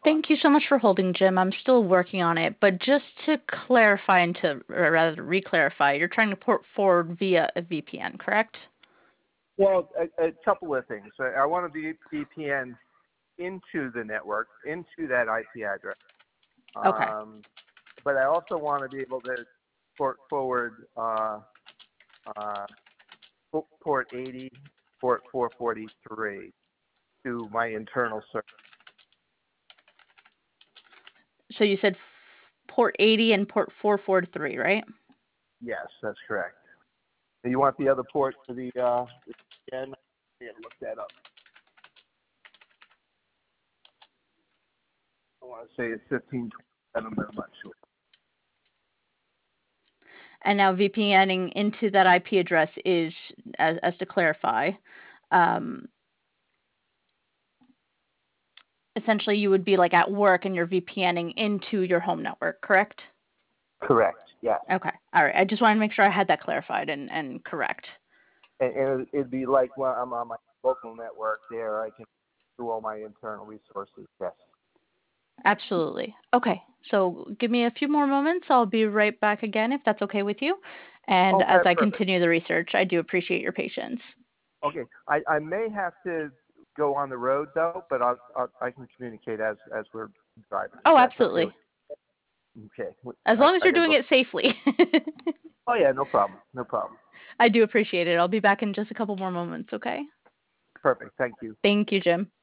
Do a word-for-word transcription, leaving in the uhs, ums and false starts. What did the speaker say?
Thank you so much for holding, Jim. I'm still working on it, but just to clarify and to, or rather re-clarify, you're trying to port forward via a V P N, correct? Well, a, a couple of things. I, I want to V P N into the network, into that I P address. Okay. Um, but I also want to be able to port forward uh, uh, port eighty, port four forty-three to my internal server. So you said port eighty and port four forty-three, right? Yes, that's correct. And you want the other port for the, uh, again, yeah, look that up. I want to say it's fifteen twenty-seven, but I'm not sure. And now VPNing into that I P address is, as, as to clarify, um, essentially you would be like at work and you're VPNing into your home network, correct? Correct, yes. Okay. All right. I just wanted to make sure I had that clarified and, and correct. And, and it'd be like when I'm on my local network there, I can do all my internal resources, yes. Absolutely. Okay. So give me a few more moments. I'll be right back again if that's okay with you. And Okay, as I perfect. continue the research, I do appreciate your patience. Okay. I, I may have to go on the road, though, but I'll, I'll, I can communicate as, as we're driving. Oh, That's okay. absolutely. Okay. As I, long as I you're gotta doing go. it safely. Oh, yeah, no problem. No problem. I do appreciate it. I'll be back in just a couple more moments, okay? Perfect. Thank you. Thank you, Jim.